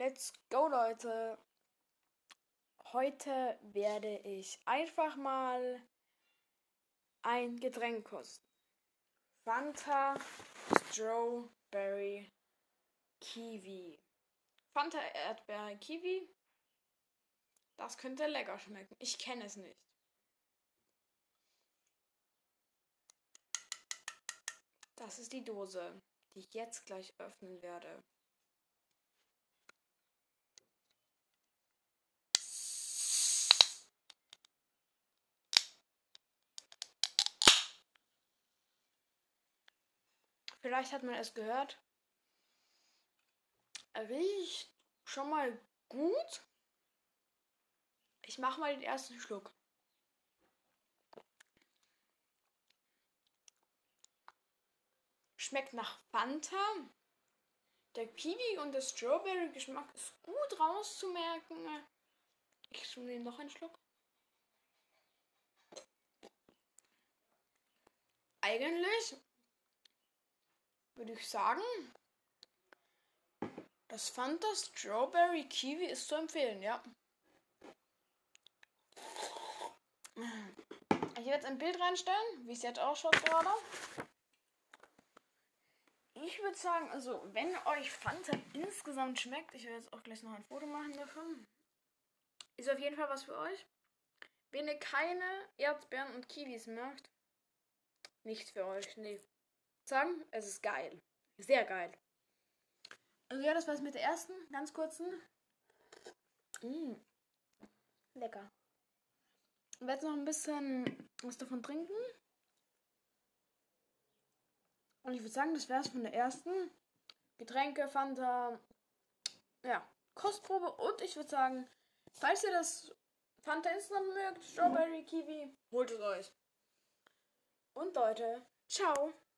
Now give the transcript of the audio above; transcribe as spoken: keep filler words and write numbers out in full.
Let's go, Leute. Heute werde ich einfach mal ein Getränk kosten. Fanta Strawberry Kiwi. Fanta Erdbeere Kiwi. Das könnte lecker schmecken. Ich kenne es nicht. Das ist die Dose, die ich jetzt gleich öffnen werde. Vielleicht hat man es gehört. Riecht schon mal gut. Ich mache mal den ersten Schluck. Schmeckt nach Fanta. Der Kiwi und der Strawberry-Geschmack ist gut rauszumerken. Ich nehme noch einen Schluck. Eigentlich würde ich sagen, das Fanta Strawberry Kiwi ist zu empfehlen, ja. Ich werde jetzt ein Bild reinstellen, wie es jetzt ausschaut gerade. Ich würde sagen, also wenn euch Fanta insgesamt schmeckt, ich werde jetzt auch gleich noch ein Foto machen davon, ist auf jeden Fall was für euch. Wenn ihr keine Erdbeeren und Kiwis mögt, nicht für euch, nee. Sagen, es ist geil. Sehr geil. Also ja, das war's mit der ersten, ganz kurzen. Mmh. Lecker. Ich werde jetzt noch ein bisschen was davon trinken. Und ich würde sagen, das wäre es von der ersten. Getränke, Fanta, ja, Kostprobe. Und ich würde sagen, falls ihr das Fanta insgesamt mögt, Strawberry, Kiwi, holt es euch. Und Leute, ciao.